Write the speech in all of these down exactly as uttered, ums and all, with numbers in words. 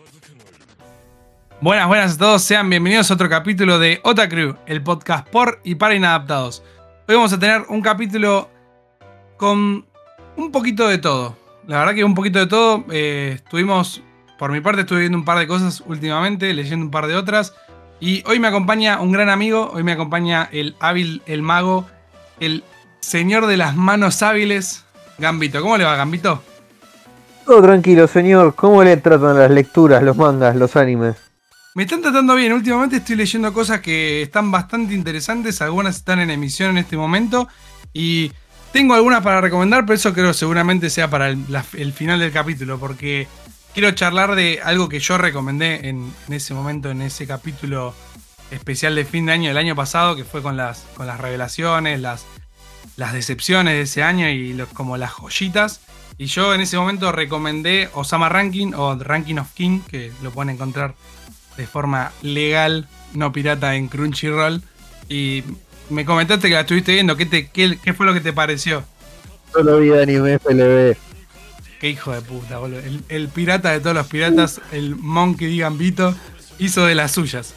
Buenas, buenas a todos, sean bienvenidos a otro capítulo de Otaku, el podcast por y para inadaptados. Hoy vamos a tener un capítulo con un poquito de todo. La verdad que un poquito de todo. Eh, estuvimos, por mi parte, estuve viendo un par de cosas últimamente, leyendo un par de otras. Y hoy me acompaña un gran amigo, hoy me acompaña el hábil, el mago, el señor de las manos hábiles, Gambito. ¿Cómo le va, Gambito? Todo tranquilo, señor. ¿Cómo le tratan las lecturas, los mangas, los animes? Me están tratando bien, últimamente estoy leyendo cosas que están bastante interesantes, algunas están en emisión en este momento y tengo algunas para recomendar, pero eso creo seguramente sea para el, la, el final del capítulo, porque quiero charlar de algo que yo recomendé en, en ese momento, en ese capítulo especial de fin de año del año pasado, que fue con las, con las revelaciones, las, las decepciones de ese año y los, como las joyitas. Y yo en ese momento recomendé Osama Ranking o Ranking of King, que lo pueden encontrar de forma legal, no pirata, en Crunchyroll. Y me comentaste que la estuviste viendo. ¿Qué, te, qué, qué fue lo que te pareció? Solo vi anime F L B. Qué hijo de puta, boludo. El, el pirata de todos los piratas, el Monkey D. Gambito, hizo de las suyas.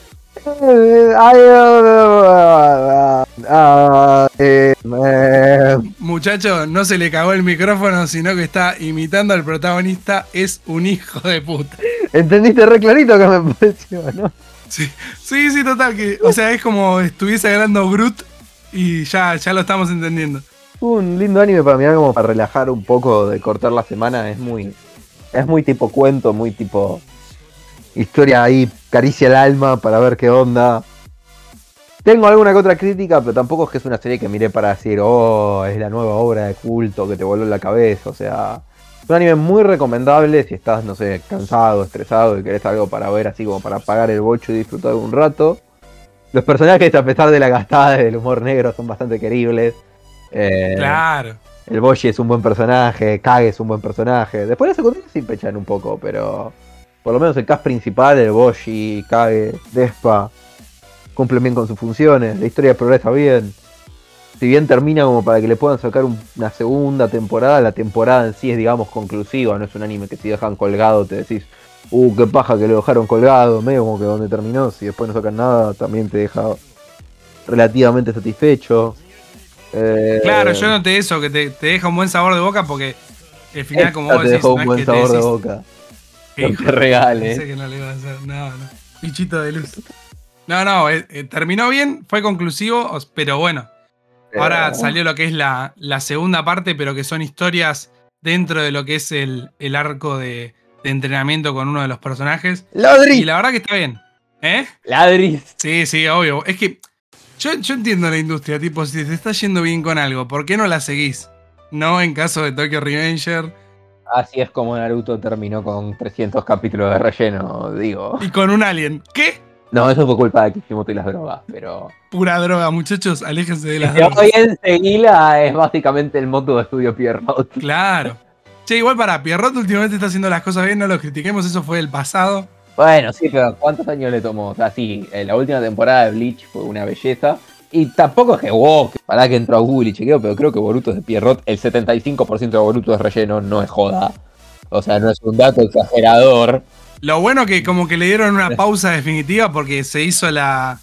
Muchacho, no se le cagó el micrófono, sino que está imitando al protagonista. Es un hijo de puta. ¿Entendiste re clarito que me pareció, no? Sí, sí, sí, total. Que, o sea, es como estuviese hablando Groot y ya, ya lo estamos entendiendo. Un lindo anime para mirar, como para relajar un poco, de cortar la semana. Es muy, es muy tipo cuento, muy tipo historia ahí, caricia el alma para ver qué onda. Tengo alguna que otra crítica, pero tampoco es que es una serie que miré para decir, oh, es la nueva obra de culto que te voló la cabeza. O sea, es un anime muy recomendable si estás, no sé, cansado, estresado y querés algo para ver, así como para apagar el bocho y disfrutar un rato. Los personajes, a pesar de la gastada y del humor negro, son bastante queribles. Eh, claro. El Boshi es un buen personaje, Kage es un buen personaje. Después los secundarios sí pechan un poco, pero por lo menos el cast principal, el Boshi, Kage, Despa, cumplen bien con sus funciones. La historia progresa bien. Si bien termina como para que le puedan sacar un, una segunda temporada, la temporada en sí es, digamos, conclusiva. No es un anime que si dejan colgado te decís, uh, qué paja que lo dejaron colgado, medio como que donde terminó. Si después no sacan nada, también te deja relativamente satisfecho. Eh, claro, yo noté eso, que te, te deja un buen sabor de boca, porque el final, como vos te decís, dejó no un es buen que sabor te decís, de boca. no te regales. Pensé que no le iba a hacer, no, no. Pichito de luz. No, no, eh, eh, terminó bien, fue conclusivo, pero bueno. Ahora eh. salió lo que es la, la segunda parte, pero que son historias dentro de lo que es el, el arco de, de entrenamiento con uno de los personajes. ¡Ladris! Y la verdad que está bien. ¿Eh? ¡Ladris! Sí, sí, obvio. Es que yo, yo entiendo la industria, tipo, si te está yendo bien con algo, ¿por qué no la seguís? No en caso de Tokyo Revenger. Así es como Naruto terminó con trescientos capítulos de relleno, digo. Y con un alien. ¿Qué? No, eso fue culpa de Kishimoto y las drogas, pero... Pura droga, muchachos, aléjense de las si drogas. Hoy en Seguila es básicamente el moto de estudio Pierrot. Claro. Che, igual para Pierrot últimamente está haciendo las cosas bien, no lo critiquemos, eso fue el pasado. Bueno, sí, pero ¿cuántos años le tomó? O sea, sí, la última temporada de Bleach fue una belleza. Y tampoco es que wow, que para que entró a Google y chequeo, pero creo que Boruto es de Pierrot. El setenta y cinco por ciento de Boruto es relleno, no es joda. O sea, no es un dato exagerador. Lo bueno que como que le dieron una pausa definitiva porque se hizo la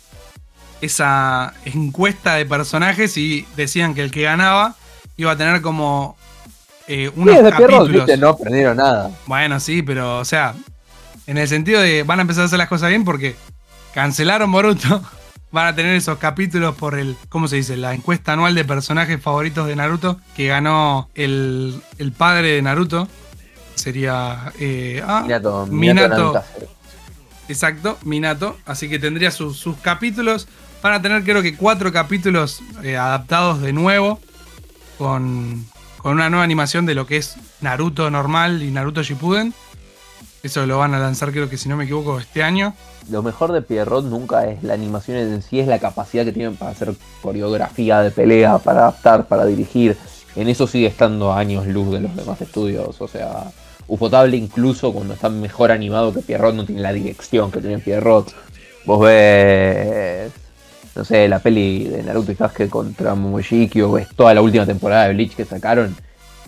esa encuesta de personajes y decían que el que ganaba iba a tener como eh, unos sí, de capítulos. Pierrot, ¿viste? No aprendieron nada. Bueno, sí, pero o sea, en el sentido de van a empezar a hacer las cosas bien porque cancelaron Boruto. Van a tener esos capítulos por el, ¿cómo se dice? La encuesta anual de personajes favoritos de Naruto, que ganó el, el padre de Naruto. Sería eh, ah, Minato. Minato. Minato Exacto, Minato. Así que tendría sus, sus capítulos. Van a tener creo que cuatro capítulos eh, adaptados de nuevo. Con, con una nueva animación de lo que es Naruto normal y Naruto Shippuden. Eso lo van a lanzar creo que si no me equivoco este año. Lo mejor de Pierrot nunca es la animación en sí, es la capacidad que tienen para hacer coreografía de pelea, para adaptar, para dirigir. En eso sigue estando a años luz de los demás estudios. O sea, Ufotable incluso cuando está mejor animado que Pierrot no tiene la dirección que tiene Pierrot. Vos ves, no sé, la peli de Naruto y Sasuke contra Momoshiki, o ves toda la última temporada de Bleach que sacaron.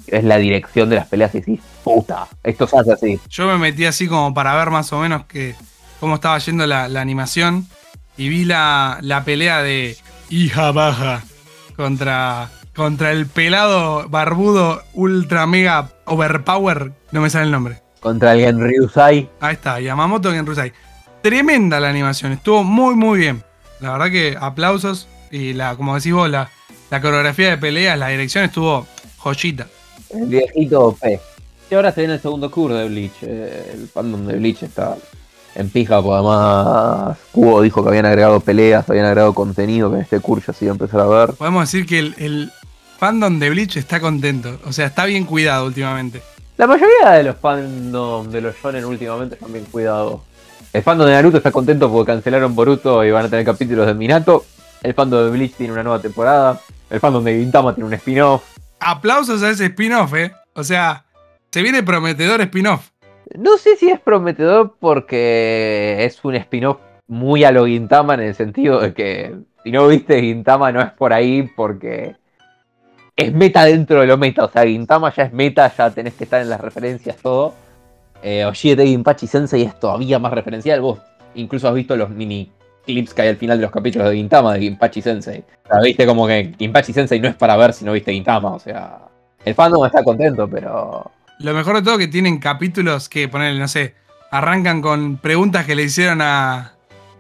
es la dirección de las peleas y decís, puta, esto se hace así. Yo me metí así como para ver más o menos que, cómo estaba yendo la, la animación y vi la, la pelea de hija baja contra, contra el pelado barbudo ultra mega overpower, no me sale el nombre. Contra el Genryusai. Ahí está, Yamamoto Genryusai. Tremenda la animación, estuvo muy muy bien. La verdad que aplausos y la, como decís vos, la, la coreografía de peleas, la dirección estuvo joyita. El viejito O P. Y ahora se viene el segundo curso de Bleach. Eh, el fandom de Bleach está en pija, porque además Kubo dijo que habían agregado peleas, habían agregado contenido que en este curso se iba a empezar a ver. Podemos decir que el, el fandom de Bleach está contento, o sea, está bien cuidado últimamente. La mayoría de los fandom de los shonen últimamente están bien cuidados. El fandom de Naruto está contento porque cancelaron Boruto y van a tener capítulos de Minato. El fandom de Bleach tiene una nueva temporada. El fandom de Gintama tiene un spin-off. Aplausos a ese spin-off, eh. O sea, se viene prometedor spin-off. No sé si es prometedor porque es un spin-off muy a lo Gintama, en el sentido de que si no viste Gintama no es por ahí porque es meta dentro de lo meta. O sea, Gintama ya es meta, ya tenés que estar en las referencias, todo. Eh, Oshiete Ginpachi Sensei es todavía más referencial. Vos incluso has visto los mini clips que hay al final de los capítulos de Gintama de Ginpachi Sensei. O sea, viste como que Ginpachi Sensei no es para ver si no viste Gintama. O sea, el fandom está contento, pero... Lo mejor de todo que tienen capítulos que, ponerle, no sé, arrancan con preguntas que le hicieron a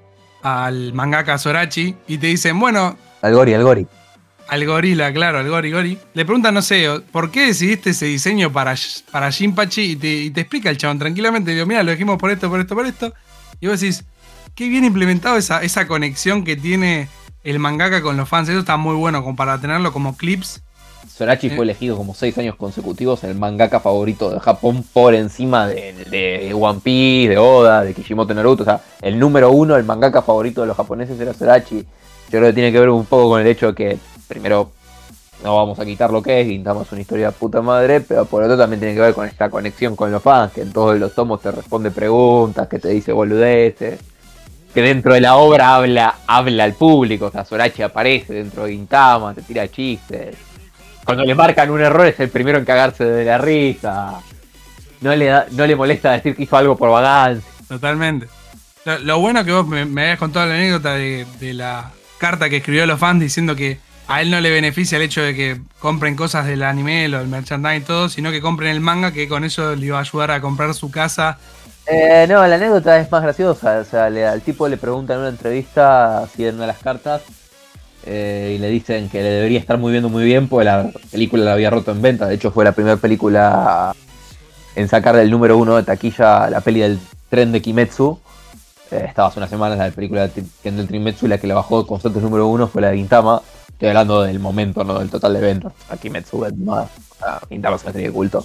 al mangaka Sorachi y te dicen, bueno... Al Gori, al Gori. Al gorila, claro, al Gori Gori. Le preguntan, no sé, ¿por qué decidiste ese diseño para, para Jinpachi? Y te, y te explica el chabón tranquilamente. Digo, mira, lo dijimos por esto, por esto, por esto. Y vos decís, qué bien implementado esa, esa conexión que tiene el mangaka con los fans. Eso está muy bueno como para tenerlo como clips. Sorachi eh. fue elegido como seis años consecutivos el mangaka favorito de Japón por encima de, de One Piece, de Oda, de Kishimoto Naruto. O sea, el número uno, el mangaka favorito de los japoneses era Sorachi. Yo creo que tiene que ver un poco con el hecho de que, primero, no vamos a quitar lo que es, Gintama es una historia de puta madre, pero por otro también tiene que ver con esta conexión con los fans, que en todos los tomos te responde preguntas, que te dice boludeces, que dentro de la obra habla, habla al público. O sea, Sorachi aparece dentro de Gintama, te tira chistes. Cuando le marcan un error es el primero en cagarse de la risa. No le, da, no le molesta decir que hizo algo por vagancia. Totalmente. Lo, lo bueno que vos me, me habías contado la anécdota de, de la carta que escribió a los fans diciendo que a él no le beneficia el hecho de que compren cosas del anime, o el merchandise y todo, sino que compren el manga, que con eso le iba a ayudar a comprar su casa. Eh, no, la anécdota es más graciosa. O sea, le, al tipo le preguntan en una entrevista si en una de las cartas eh, y le dicen que le debería estar muy bien, muy bien, porque la película la había roto en venta. De hecho, fue la primera película en sacar del número uno de taquilla la peli del tren de Kimetsu. Eh, estaba hace unas semanas la película del tren del Kimetsu, y la que la bajó constantes número uno fue la de Gintama. Estoy hablando del momento, no del total de ventas. A Kimetsu es más. Gintama es una serie de culto.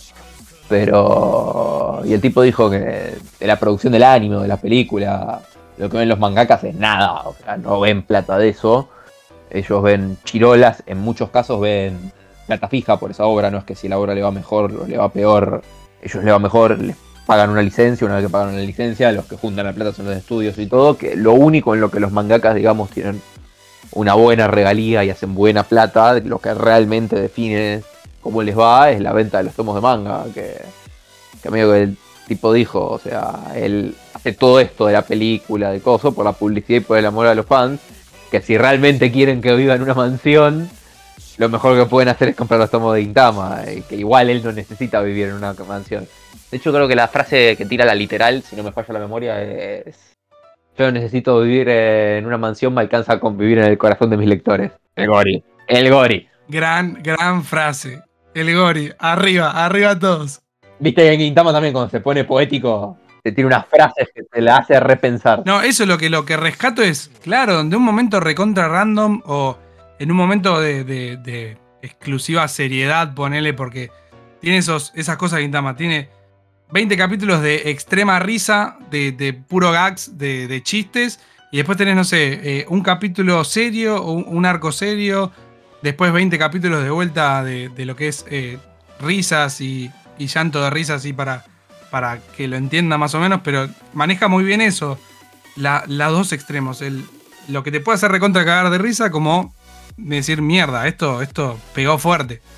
Pero... Y el tipo dijo que de la producción del anime, de la película, lo que ven los mangakas es nada. O sea, no ven plata de eso. Ellos ven chirolas, en muchos casos ven plata fija por esa obra. No es que si la obra le va mejor o le va peor, ellos le va mejor, les pagan una licencia. Una vez que pagan una licencia, los que juntan la plata son los estudios y todo. Que lo único en lo que los mangakas, digamos, tienen una buena regalía y hacen buena plata, lo que realmente define cómo les va es la venta de los tomos de manga, que, que medio que el tipo dijo, o sea, él hace todo esto de la película, de coso, por la publicidad y por el amor a los fans, que si realmente quieren que viva en una mansión, lo mejor que pueden hacer es comprar los tomos de Gintama, y que igual él no necesita vivir en una mansión. De hecho, creo que la frase que tira la literal, si no me falla la memoria, es: yo necesito vivir en una mansión, me alcanza con vivir en el corazón de mis lectores. El Gori. El Gori. Gran, gran frase. El Gori. Arriba, arriba todos. Viste que en Gintama también cuando se pone poético, te tiene unas frases que te la hace repensar. No, eso es lo que, lo que rescato es, claro, donde un momento recontra random o en un momento de, de, de exclusiva seriedad, ponele, porque tiene esos, esas cosas Gintama. Tiene veinte capítulos de extrema risa, de, de puro gags, de, de chistes, y después tenés, no sé, eh, un capítulo serio, un, un arco serio, después veinte capítulos de vuelta de, de lo que es eh, risas y, y llanto de risas, así para, para que lo entienda más o menos, pero maneja muy bien eso, la, los dos extremos, el, lo que te puede hacer recontra cagar de risa, como decir, mierda, esto, esto pegó fuerte.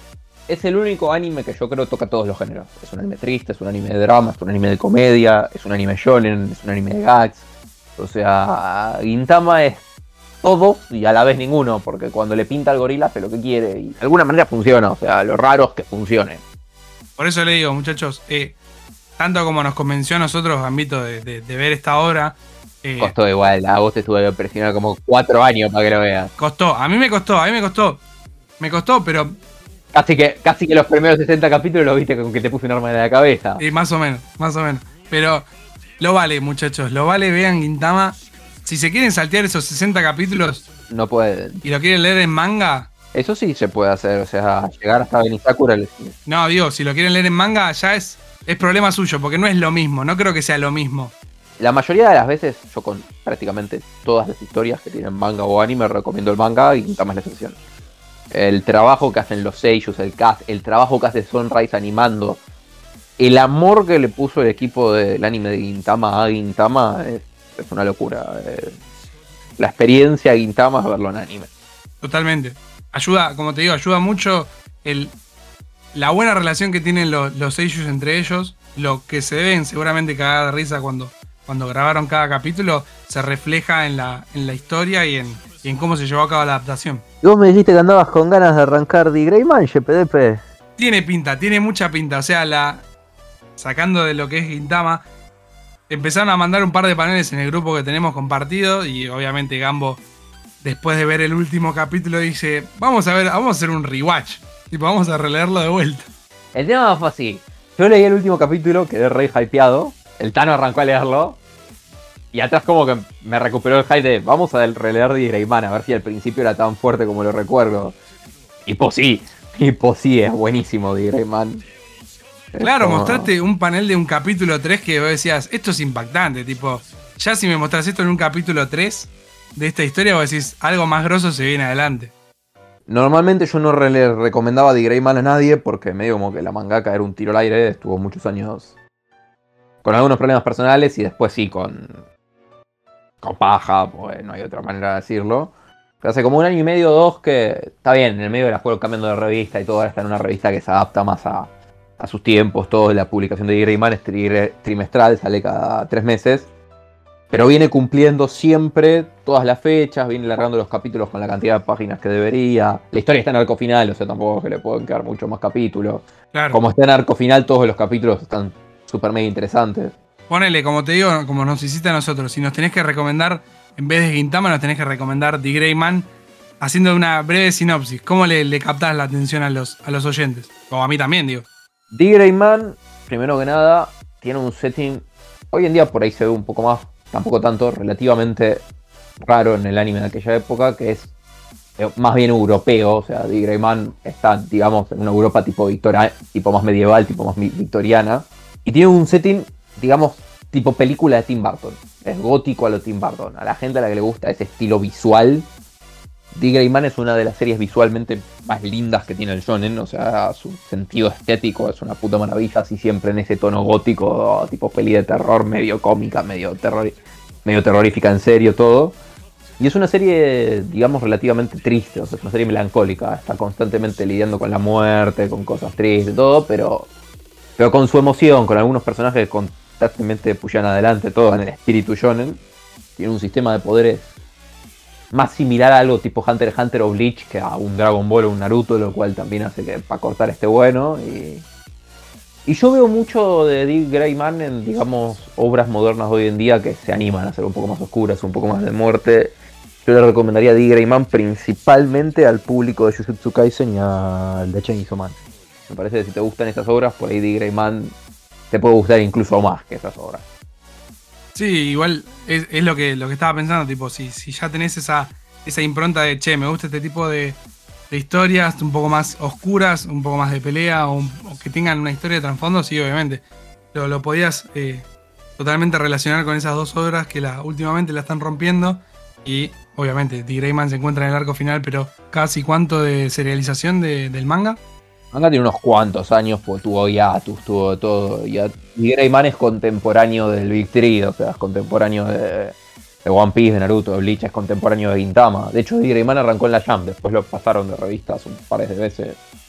es el único anime que yo creo toca todos los géneros. Es un anime triste, es un anime de drama, es un anime de comedia, es un anime shonen, es un anime de gags. O sea, Gintama es todo y a la vez ninguno, porque cuando le pinta al gorila hace lo que quiere y de alguna manera funciona. O sea, lo raro es que funcione. Por eso le digo, muchachos, eh, tanto como nos convenció a nosotros, Gambito, de, de, de ver esta obra. Eh, Costó igual, a vos te estuve que presionar como cuatro años para que lo veas. Costó, a mí me costó, a mí me costó. Me costó, pero. Casi que, casi que los primeros sesenta capítulos lo viste con que te puse un arma en la cabeza. Eh, más o menos, más o menos. Pero lo vale, muchachos, lo vale, vean Gintama. Si se quieren saltear esos sesenta capítulos. No pueden. Y lo quieren leer en manga. Eso sí se puede hacer, o sea, llegar hasta Benisakura. No, digo, si lo quieren leer en manga, ya es, es problema suyo, porque no es lo mismo, no creo que sea lo mismo. La mayoría de las veces, yo con prácticamente todas las historias que tienen manga o anime, recomiendo el manga y Gintama es la excepción. El trabajo que hacen los seiyus, el cast, el trabajo que hace Sunrise animando, el amor que le puso el equipo del anime de Gintama a Gintama es, es una locura. Eh, la experiencia de Gintama es verlo en anime. Totalmente. Ayuda, como te digo, ayuda mucho el, la buena relación que tienen los, los seiyus entre ellos, lo que se deben seguramente cagar de risa cuando, cuando grabaron cada capítulo, se refleja en la, en la historia y en, y en cómo se llevó a cabo la adaptación. Y vos me dijiste que andabas con ganas de arrancar The Grey Man, P D P. Tiene pinta, tiene mucha pinta. O sea, la sacando de lo que es Gintama, empezaron a mandar un par de paneles en el grupo que tenemos compartido. Y obviamente Gambo, después de ver el último capítulo, dice: Vamos a ver, vamos a hacer un rewatch. Tipo, vamos a releerlo de vuelta. El tema fue así. Yo leí el último capítulo, quedé re hypeado. El Tano arrancó a leerlo. Y atrás como que me recuperó el hype de vamos a releer The Grey Man, a ver si al principio era tan fuerte como lo recuerdo. Y pues sí, y pues sí, es buenísimo The Grey Man. Claro, como... mostraste un panel de un capítulo tres que vos decías, esto es impactante, tipo, ya si me mostrás esto en un capítulo tres de esta historia, vos decís, algo más grosso se viene adelante. Normalmente yo no le recomendaba The Grey Man a nadie porque medio como que la mangaka era un tiro al aire, estuvo muchos años con algunos problemas personales y después sí con... con paja, pues no hay otra manera de decirlo. Pero hace como un año y medio o dos que está bien, en el medio de la juego cambiando de revista y todo, ahora está en una revista que se adapta más a, a sus tiempos, todo. La publicación de Grey Man es tri- trimestral, sale cada tres meses. Pero viene cumpliendo siempre todas las fechas, viene largando los capítulos con la cantidad de páginas que debería. La historia está en arco final, o sea, tampoco es que le pueden quedar mucho más capítulos. Claro. Como está en arco final, todos los capítulos están súper mega interesantes. Ponele, como te digo, como nos hiciste a nosotros, si nos tenés que recomendar, en vez de Gintama, nos tenés que recomendar The Grey Man, haciendo una breve sinopsis. ¿Cómo le, le captás la atención a los, a los oyentes? O a mí también, digo. The Grey Man, primero que nada, tiene un setting, hoy en día por ahí se ve un poco más, tampoco tanto, relativamente raro en el anime de aquella época, que es más bien europeo. O sea, The Grey Man está, digamos, en una Europa tipo, victoria, tipo más medieval, tipo más victoriana, y tiene un setting, digamos, tipo película de Tim Burton. Es gótico a lo Tim Burton. A la gente a la que le gusta ese estilo visual, The Grey Man es una de las series visualmente más lindas que tiene el shonen. O sea, su sentido estético es una puta maravilla, así siempre en ese tono gótico, tipo peli de terror, medio cómica, medio, terror, medio terrorífica en serio, todo. Y es una serie, digamos, relativamente triste. O sea, es una serie melancólica. Está constantemente lidiando con la muerte, con cosas tristes, todo, pero... pero con su emoción, con algunos personajes que constantemente pushan adelante, todo en el espíritu shonen. Tiene un sistema de poderes más similar a algo tipo Hunter x Hunter o Bleach que a un Dragon Ball o un Naruto, lo cual también hace que para cortar esté bueno. Y, y yo veo mucho de The Grey Man en, digamos, obras modernas de hoy en día que se animan a ser un poco más oscuras, un poco más de muerte. Yo le recomendaría The Grey Man principalmente al público de Jujutsu Kaisen y al de Chainsaw Man. Me parece que si te gustan esas obras, por ahí The Grey Man te puede gustar incluso más que esas obras. Sí, igual es, es lo, que, lo que estaba pensando, tipo, si, si ya tenés esa, esa impronta de, che, me gusta este tipo de, de historias un poco más oscuras, un poco más de pelea, o, un, o que tengan una historia de trasfondo, sí, obviamente. Lo, lo podías eh, totalmente relacionar con esas dos obras que la, últimamente la están rompiendo. Y obviamente The Grey Man se encuentra en el arco final, pero casi cuánto de serialización de, del manga. Manga tiene unos cuantos años, porque tuvo hiatus, tuvo de todo. Y Grey Man es contemporáneo del Big Three, o sea, es contemporáneo de, de One Piece, de Naruto, de Bleach, es contemporáneo de Gintama. De hecho, The Grey Man arrancó en la Jump, después lo pasaron de revistas un par de veces.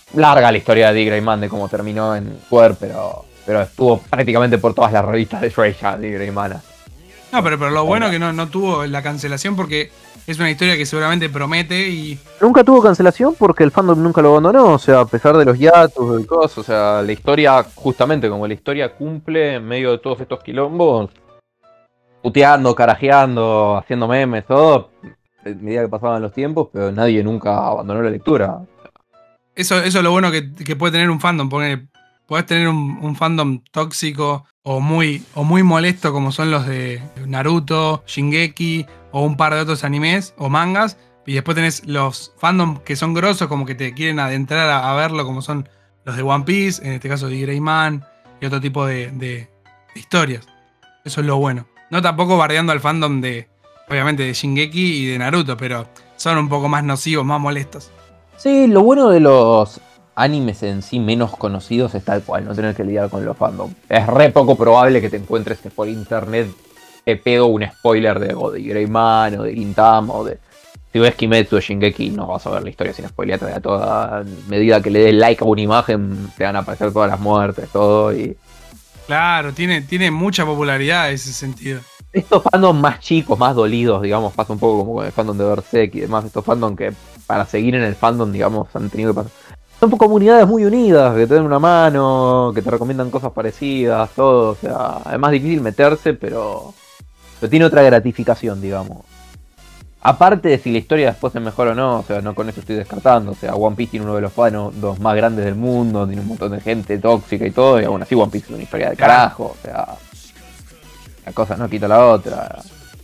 Larga la historia de D. Greyman de cómo terminó en Square, pero, pero estuvo prácticamente por todas las revistas de Shueisha, D. Greyman. No, pero, pero lo bueno es que no, no tuvo la cancelación porque es una historia que seguramente promete y... Nunca tuvo cancelación porque el fandom nunca lo abandonó, o sea, a pesar de los hiatus, del cos, o sea, la historia, justamente como la historia cumple en medio de todos estos quilombos, puteando, carajeando, haciendo memes, todo, a medida que pasaban los tiempos, pero nadie nunca abandonó la lectura. Eso, eso es lo bueno que, que puede tener un fandom, porque podés tener un, un fandom tóxico o muy, o muy molesto como son los de Naruto, Shingeki o un par de otros animes o mangas, y después tenés los fandoms que son grosos como que te quieren adentrar a, a verlo como son los de One Piece, en este caso de Greyman y otro tipo de, de, de historias. Eso es lo bueno. No tampoco bardeando al fandom de, obviamente, de Shingeki y de Naruto, pero son un poco más nocivos, más molestos. Sí, lo bueno de los animes en sí menos conocidos es tal cual, no tener que lidiar con los fandom. Es re poco probable que te encuentres por internet te pedo un spoiler de, o de Greyman o de Gintama o de... Si ves Kimetsu o Shingeki no vas a ver la historia sin spoiler, a toda medida que le des like a una imagen te van a aparecer todas las muertes, todo y... Claro, tiene, tiene mucha popularidad en ese sentido. Estos fandoms más chicos, más dolidos, digamos, pasa un poco como con el fandom de Berserk y demás, estos fandoms que para seguir en el fandom, digamos, han tenido que pasar. Son comunidades muy unidas, que te dan una mano, que te recomiendan cosas parecidas, todo, o sea, es más difícil meterse, pero, pero tiene otra gratificación, digamos. Aparte de si la historia después es mejor o no, o sea, no con eso estoy descartando, o sea, One Piece tiene uno de los fandoms más grandes del mundo, tiene un montón de gente tóxica y todo, y aún así One Piece es una historia de carajo, o sea... La cosa no quita la otra.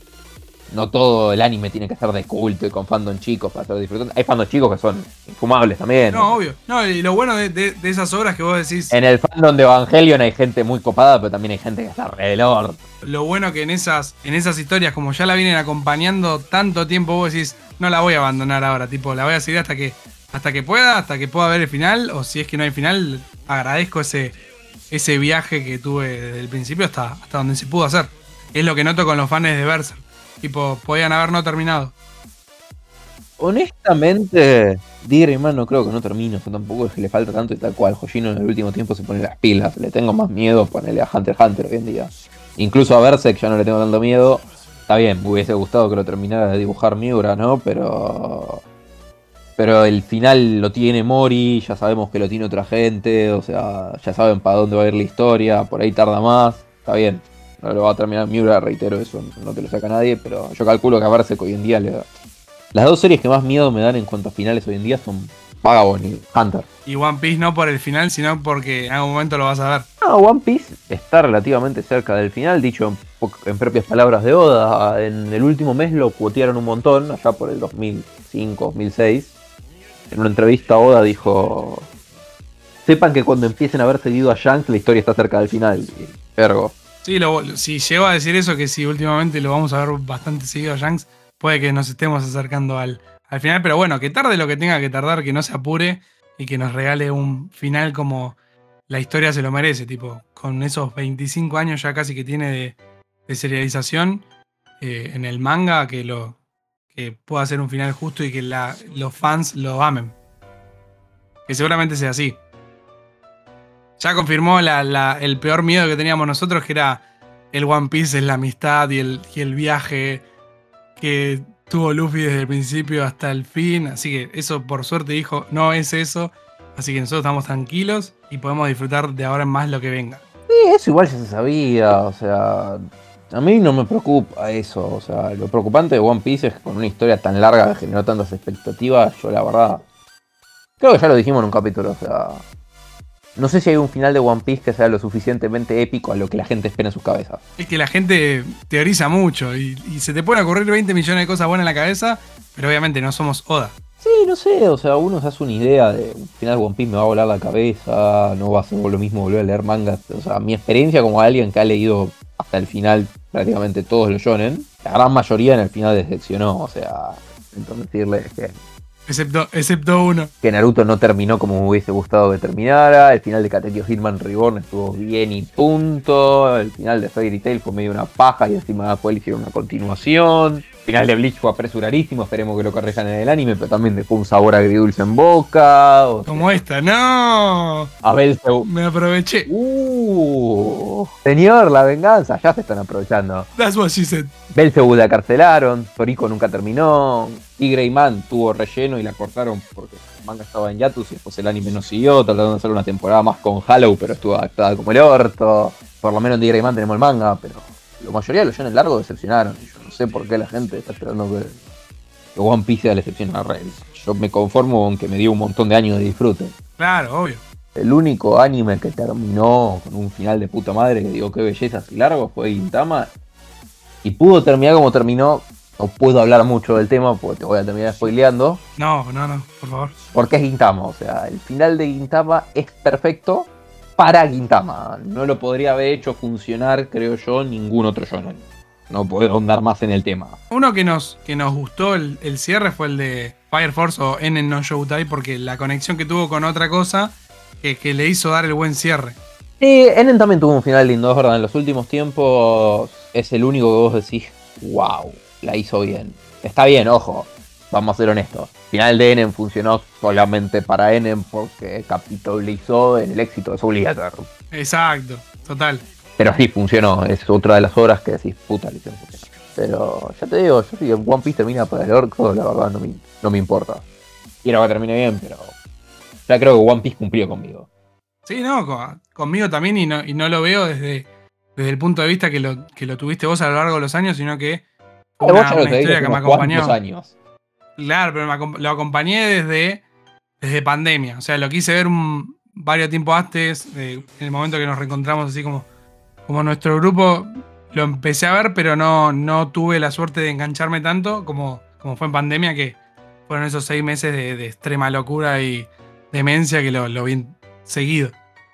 No todo el anime tiene que ser de culto y con fandom chicos para ser disfrutando. Hay fandom chicos que son infumables también. No, obvio. No, y lo bueno de, de, de esas obras que vos decís... En el fandom de Evangelion hay gente muy copada, pero también hay gente que está re del orto. Lo bueno que en esas, en esas historias, como ya la vienen acompañando tanto tiempo, vos decís, no la voy a abandonar ahora, tipo, la voy a seguir hasta que, hasta que pueda, hasta que pueda ver el final, o si es que no hay final, agradezco ese... ese viaje que tuve desde el principio hasta, hasta donde se pudo hacer. Es lo que noto con los fans de Berserk. Tipo, podían haber no terminado. Honestamente, Digimon no creo que no termine. O sea, tampoco es que le falta tanto y tal cual. Hojino en el último tiempo se pone las pilas. Le tengo más miedo a ponerle a Hunter x Hunter hoy en día. Incluso a Berserk ya no le tengo tanto miedo. Está bien, me hubiese gustado que lo terminara de dibujar Miura, ¿no? Pero... Pero el final lo tiene Mori, ya sabemos que lo tiene otra gente, o sea, ya saben para dónde va a ir la historia, por ahí tarda más, está bien. No lo va a terminar Miura, reitero, eso no te lo saca nadie, pero yo calculo que a Berserk hoy en día le da. Las dos series que más miedo me dan en cuanto a finales hoy en día son Vagabond y Hunter. Y One Piece no por el final, sino porque en algún momento lo vas a ver. No, One Piece está relativamente cerca del final, dicho en, en propias palabras de Oda. En el último mes lo cuotearon un montón, allá por el dos mil cinco, dos mil seis. En una entrevista Oda dijo: sepan que cuando empiecen a haber seguido a Shanks la historia está cerca del final. Y, ergo. Sí, lo, si llego a decir eso, que si últimamente lo vamos a ver bastante seguido a Shanks, puede que nos estemos acercando al, al final. Pero bueno, que tarde lo que tenga que tardar, que no se apure y que nos regale un final como la historia se lo merece. Tipo, con esos veinticinco años ya casi que tiene de, de serialización eh, en el manga, que lo... que pueda hacer un final justo y que la, los fans lo amen. Que seguramente sea así. Ya confirmó la, la, el peor miedo que teníamos nosotros, que era el One Piece, es la amistad y el, y el viaje que tuvo Luffy desde el principio hasta el fin. Así que eso por suerte dijo, no es eso. Así que nosotros estamos tranquilos y podemos disfrutar de ahora en más lo que venga. Sí, eso igual ya se sabía, o sea... A mí no me preocupa eso, o sea, lo preocupante de One Piece es que con una historia tan larga que generó tantas expectativas, yo la verdad, creo que ya lo dijimos en un capítulo, o sea, no sé si hay un final de One Piece que sea lo suficientemente épico a lo que la gente espera en sus cabezas. Es que la gente teoriza mucho y, y se te pueden ocurrir veinte millones de cosas buenas en la cabeza, pero obviamente no somos Oda. Sí, no sé, o sea, uno se hace una idea de un final de One Piece me va a volar la cabeza, no va a ser lo mismo volver a leer mangas, o sea, mi experiencia como alguien que ha leído hasta el final prácticamente todos los shonen, la gran mayoría en el final decepcionó, o sea, entonces decirles que... Excepto, excepto uno. Que Naruto no terminó como me hubiese gustado que terminara, el final de Katekyo Hitman Reborn estuvo bien y punto, el final de Fairy Tail fue medio una paja y encima después le hicieron una continuación... final de Bleach fue apresuradísimo, esperemos que lo corrijan en el anime, pero también dejó un sabor agridulce en boca. O Como sea, esta, no. A Belzebub. Me aproveché. Uh, señor, la venganza, ya se están aprovechando. That's what she said. Belzebub la carcelaron, Toriko nunca terminó, Tigre y Man tuvo relleno y la cortaron porque el manga estaba en hiatus y después el anime no siguió, tratando de hacer una temporada más con Hollow, pero estuvo adaptada como el orto. Por lo menos en Tigre y Man tenemos el manga, pero la mayoría de los shonen largos decepcionaron. Yo no sé por qué la gente está esperando que, que One Piece sea la excepción a la regla. Yo me conformo con que me dio un montón de años de disfrute. Claro, obvio. El único anime que terminó con un final de puta madre, que digo qué belleza así largo, fue Gintama. Y pudo terminar como terminó. No puedo hablar mucho del tema porque te voy a terminar spoileando. No, no, no, por favor. Porque es Gintama, o sea, el final de Gintama es perfecto para Gintama. No lo podría haber hecho funcionar, creo yo, ningún otro shonen. No puedo ahondar más en el tema. Uno que nos, que nos gustó el, el cierre fue el de Fire Force o Enen no Shoutai, porque la conexión que tuvo con otra cosa que, que le hizo dar el buen cierre. Sí, Enen también tuvo un final lindo, es verdad. En los últimos tiempos es el único que vos decís, wow, la hizo bien. Está bien, ojo, vamos a ser honestos. El final de Enen funcionó solamente para Enen porque capitalizó en el éxito de Soul Eater. Exacto, total. Pero sí, funcionó. Es otra de las obras que decís, puta, le hicieron funcionar. Pero ya te digo, yo si One Piece termina para el orco, la verdad no me, no me importa. Quiero que termine bien, pero ya creo que One Piece cumplió conmigo. Sí, no, con, conmigo también, y no, y no lo veo desde, desde el punto de vista que lo, que lo tuviste vos a lo largo de los años, sino que Una, una, una una historia que me acompañó. Años. Claro, pero me, lo acompañé desde, desde pandemia. O sea, lo quise ver un, varios tiempos antes, eh, en el momento que nos reencontramos así como, como nuestro grupo. Lo empecé a ver, pero no, no tuve la suerte de engancharme tanto como, como fue en pandemia, que fueron esos seis meses de, de extrema locura y demencia que lo, lo vi seguido.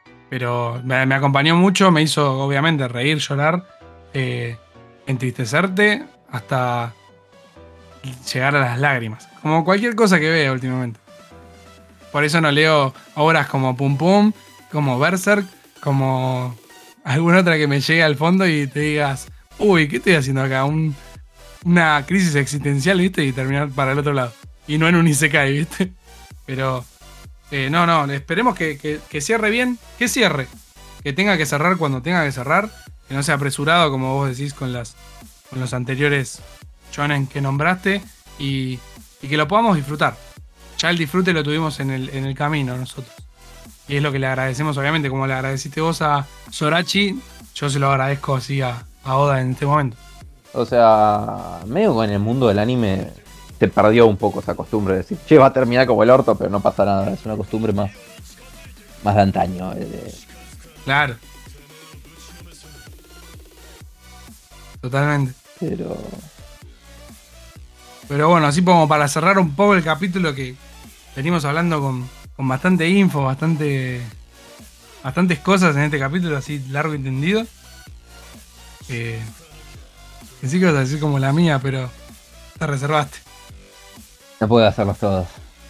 Pero me, me acompañó mucho, me hizo obviamente reír, llorar, eh, entristecerte, hasta llegar a las lágrimas. Como cualquier cosa que vea últimamente. Por eso no leo obras como Pum Pum, como Berserk, como alguna otra que me llegue al fondo y te digas, uy, ¿qué estoy haciendo acá? Un, una crisis existencial, ¿viste? Y terminar para el otro lado. Y no en un Isekai, ¿viste? Pero, eh, no, no, esperemos que, que, que cierre bien. Que cierre. Que tenga que cerrar cuando tenga que cerrar. Que no sea apresurado, como vos decís, con, las, con los anteriores shonen que nombraste. Y, y que lo podamos disfrutar. Ya el disfrute lo tuvimos en el, en el camino nosotros. Y es lo que le agradecemos, obviamente, como le agradeciste vos a Sorachi, yo se lo agradezco así a, a Oda en este momento. O sea, medio que en el mundo del anime se perdió un poco esa costumbre de decir, che, va a terminar como el orto, pero no pasa nada. Es una costumbre más, más de antaño. De... Claro. Totalmente. Pero... Pero bueno, así como para cerrar un poco el capítulo que venimos hablando con, con bastante info, bastante bastantes cosas en este capítulo, así largo y tendido. Eh, pensé que ibas a decir como la mía, pero te reservaste. No puedo hacerlos todos.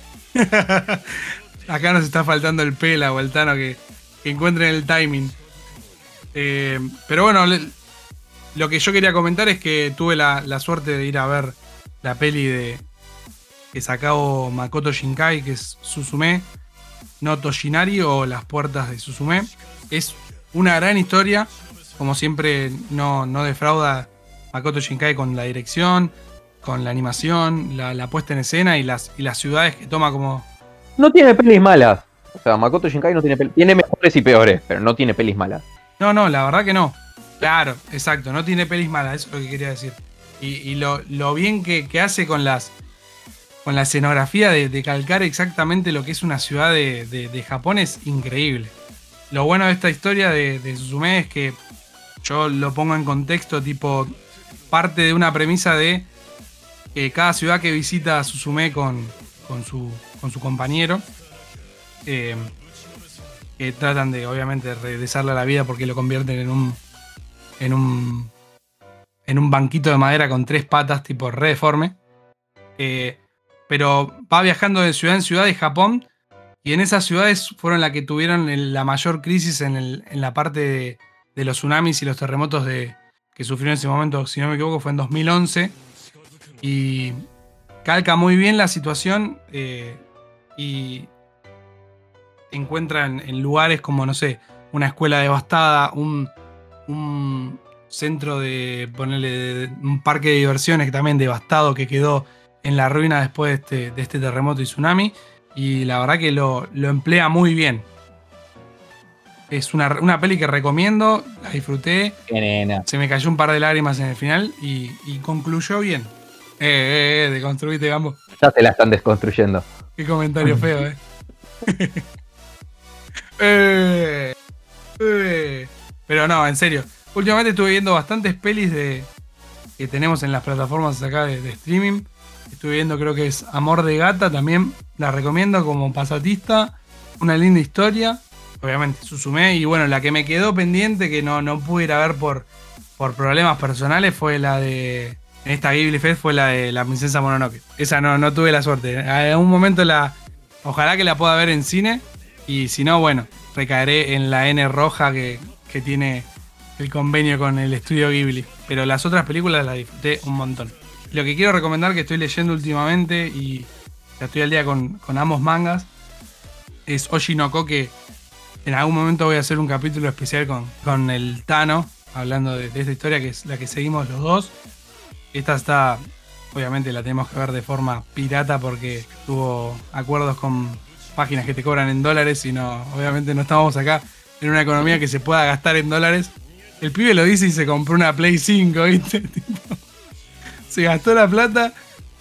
Acá nos está faltando el Pela o el Tano que, que encuentren el timing. Eh, pero bueno, le, lo que yo quería comentar es que tuve la, la suerte de ir a ver la peli de que sacó Makoto Shinkai, que es Suzume no Toshinari o Las Puertas de Suzume. Es una gran historia, como siempre no, no defrauda Makoto Shinkai con la dirección, con la animación, la, la puesta en escena y las, y las ciudades que toma como... No tiene pelis malas. O sea, Makoto Shinkai no tiene pelis... Tiene mejores y peores, pero no tiene pelis malas. No, no, la verdad que no. Claro, exacto, no tiene pelis malas, eso es lo que quería decir. Y, y lo, lo bien que, que hace con las con la escenografía de, de calcar exactamente lo que es una ciudad de, de, de Japón es increíble. Lo bueno de esta historia de, de Suzume es que yo lo pongo en contexto, tipo, parte de una premisa de que cada ciudad que visita Suzume con, con, su, con su compañero, eh, que tratan de, obviamente, regresarle a la vida porque lo convierten en un en un en un banquito de madera con tres patas, tipo re deforme. Eh, pero va viajando de ciudad en ciudad de Japón, y en esas ciudades fueron las que tuvieron el, la mayor crisis en, el, en la parte de, de los tsunamis y los terremotos de, que sufrieron en ese momento, si no me equivoco, fue en dos mil once. Y calca muy bien la situación eh, y encuentran en lugares como, no sé, una escuela devastada, un, un centro de, ponerle, de- un parque de diversiones que también devastado, que quedó en la ruina después de este, de este terremoto y tsunami. Y la verdad que lo, lo emplea muy bien. Es una, una peli que recomiendo, la disfruté, Qué nena. se me cayó un par de lágrimas en el final y, y concluyó bien. Eh, eh, eh, deconstruiste, Gambo. Ya te la están desconstruyendo. Qué comentario feo, eh. eh, eh. Pero no, en serio. Últimamente estuve viendo bastantes pelis de, que tenemos en las plataformas acá de, de streaming. Estuve viendo, creo que es Amor de Gata, también la recomiendo como pasatista. Una linda historia. Obviamente, Suzume. Y bueno, la que me quedó pendiente, que no, no pude ir a ver por, por problemas personales, fue la de. En esta Ghibli Fest fue la de La Princesa Mononoke. Esa no, no tuve la suerte. En algún momento la. Ojalá que la pueda ver en cine. Y si no, bueno, recaeré en la N roja que, que tiene el convenio con el estudio Ghibli. Pero las otras películas las disfruté un montón. Lo que quiero recomendar, que estoy leyendo últimamente y ya estoy al día con, con ambos mangas, es Oshinoko, que en algún momento voy a hacer un capítulo especial con, con el Tano, hablando de, de esta historia que es la que seguimos los dos. Esta está, obviamente la tenemos que ver de forma pirata porque tuvo acuerdos con páginas que te cobran en dólares y no, obviamente no estamos acá en una economía que se pueda gastar en dólares. El pibe lo dice y se compró una Play cinco, ¿viste? Tipo, se gastó la plata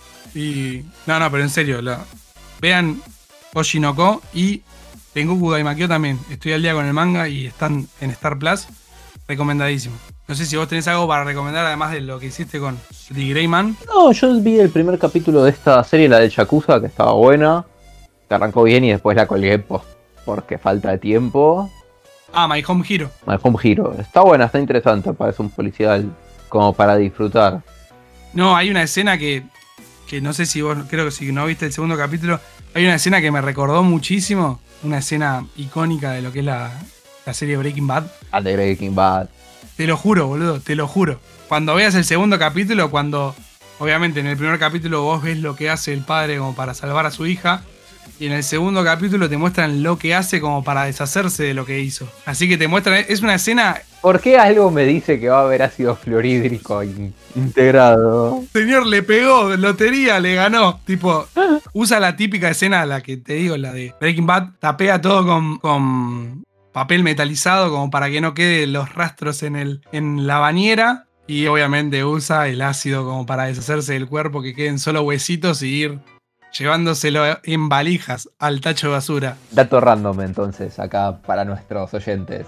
y... No, no, pero en serio, lo... vean Oshinoko y Tengoku Daimakyo también. Estoy al día con el manga y están en Star Plus. Recomendadísimo. No sé si vos tenés algo para recomendar además de lo que hiciste con The Gray Man. No, yo vi el primer capítulo de esta serie, la de Yakuza, que estaba buena. Que arrancó bien y después la colgué pues, porque falta de tiempo. Ah, My Home Hero. My Home Hero. Está buena, está interesante. Parece un policial como para disfrutar. No, hay una escena que, que no sé si vos, creo que si no viste el segundo capítulo, hay una escena que me recordó muchísimo, una escena icónica de lo que es la, la serie Breaking Bad. Al de Breaking Bad. Te lo juro, boludo, te lo juro. Cuando veas el segundo capítulo, cuando obviamente en el primer capítulo vos ves lo que hace el padre como para salvar a su hija, y en el segundo capítulo te muestran lo que hace como para deshacerse de lo que hizo. Así que te muestran, es una escena... ¿Por qué algo me dice que va a haber ácido fluorhídrico in- integrado? Señor, le pegó, lotería, le ganó. Tipo, usa la típica escena, la que te digo, la de Breaking Bad, tapea todo con, con papel metalizado como para que no queden los rastros en, el, en la bañera. Y obviamente usa el ácido como para deshacerse del cuerpo, que queden solo huesitos y ir llevándoselo en valijas al tacho de basura. Dato random entonces, acá para nuestros oyentes.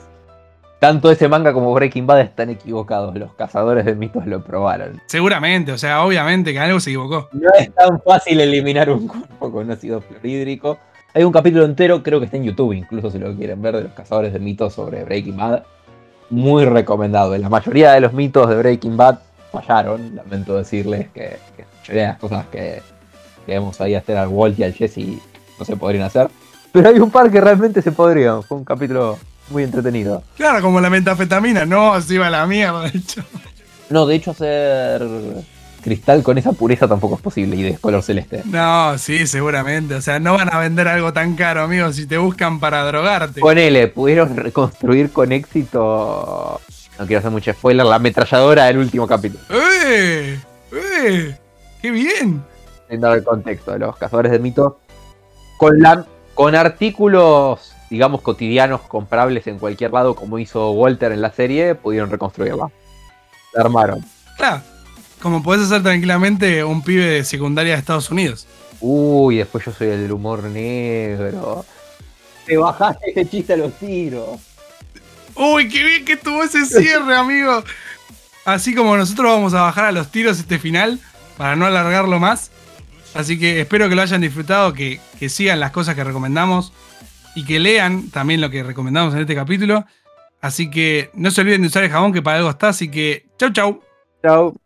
Tanto ese manga como Breaking Bad están equivocados. Los cazadores de mitos lo probaron. Seguramente, o sea, obviamente que algo se equivocó. No es tan fácil eliminar un cuerpo con ácido fluorhídrico. Hay un capítulo entero, creo que está en YouTube, incluso si lo quieren ver, de los cazadores de mitos sobre Breaking Bad. Muy recomendado. La mayoría de los mitos de Breaking Bad fallaron. Lamento decirles que, que la mayoría de las cosas que, que vemos ahí hacer al Walt y al Jesse no se podrían hacer. Pero hay un par que realmente se podrían. Fue un capítulo muy entretenido. Claro, como la metafetamina, no, se iba a la mierda, de hecho. No, de hecho hacer cristal con esa pureza tampoco es posible y de color celeste. No, sí, seguramente. O sea, no van a vender algo tan caro, amigo, si te buscan para drogarte. Ponele, pudieron reconstruir con éxito, no quiero hacer mucho spoiler, la ametralladora del último capítulo. ¡Eh! ¡Eh! ¡Qué bien! Sin dar el contexto de los cazadores de mitos. Con, la, con artículos, digamos, cotidianos comprables en cualquier lado, como hizo Walter en la serie, pudieron reconstruirla. La armaron. Claro, como podés hacer tranquilamente un pibe de secundaria de Estados Unidos. Uy, después yo soy el del humor negro. Te bajaste ese chiste a los tiros. ¡Uy, qué bien que estuvo ese cierre, amigo! Así como nosotros vamos a bajar a los tiros este final, para no alargarlo más. Así que espero que lo hayan disfrutado, que, que sigan las cosas que recomendamos y que lean también lo que recomendamos en este capítulo. Así que no se olviden de usar el jabón, que para algo está. Así que chau chau. Chao.